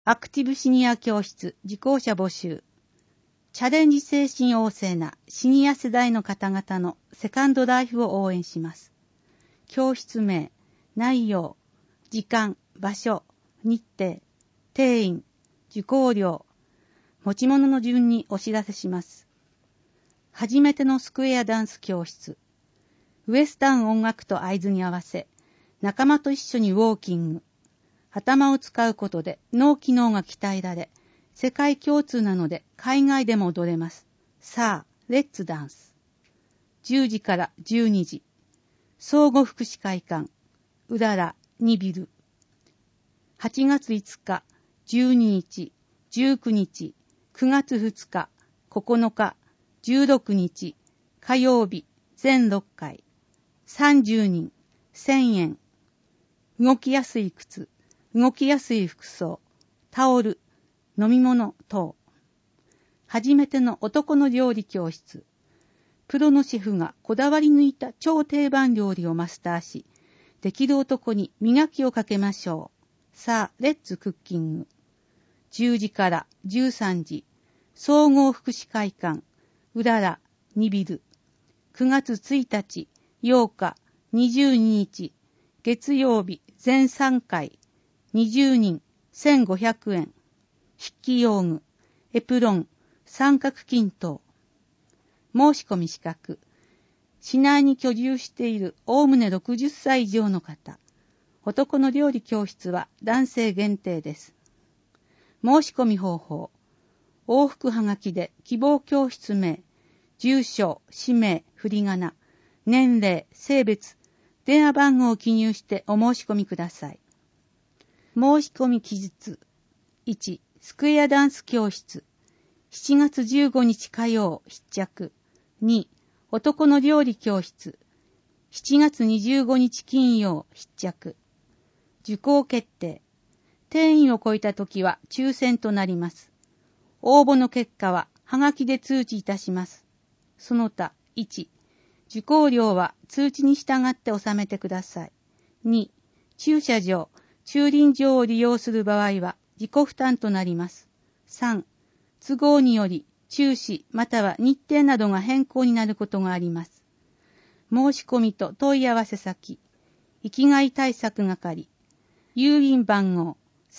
アクティブシニア教室受講者募集。チャレンジ精神旺盛なシニア世代の方々のセカンドライフを応援します。教室名、内容、時間、場所、日程、定員、受講料、持ち物の順にお知らせします。初めてのスクエアダンス教室。ウエスタン音楽と合図に合わせ、仲間と一緒にウォーキング。頭を使うことで脳機能が鍛えられ、世界共通なので海外でも踊れます。さあ、レッツダンス。10時から12時。総合福祉会館、うらら2ビル。8月5日、12日、19日、9月2日、9日、16日、火曜日、全6回。30人、1000円。動きやすい靴、動きやすい服装、タオル、飲み物等。初めての男の料理教室。プロのシェフがこだわり抜いた超定番料理をマスターし、できる男に磨きをかけましょう。さあ、レッツクッキング。10時から13時、総合福祉会館、うらら2ビル。9月1日、8日、22日、月曜日全3回、20人、1500円。筆記用具、エプロン、三角巾等。申し込み資格。市内に居住しているおおむね60歳以上の方。男の料理教室は男性限定です。申し込み方法。往復はがきで希望教室名、住所、氏名、振り仮名、年齢、性別、電話番号を記入してお申し込みください。申し込み記述。1、スクエアダンス教室。7月15日火曜必着。2、男の料理教室。7月25日金曜必着。受講決定。定員を超えたときは抽選となります。応募の結果ははがきで通知いたします。その他、1、受講料は通知に従って納めてください。2、駐車場、駐輪場を利用する場合は自己負担となります。3、都合により中止または日程などが変更になることがあります。申し込みと問い合わせ先、生きがい対策係、郵便番号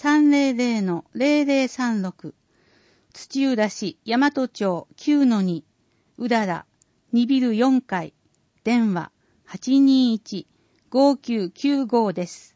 300-0036、土浦市大和町 9-2、うらら2ビル4階、電話 821-5995 です。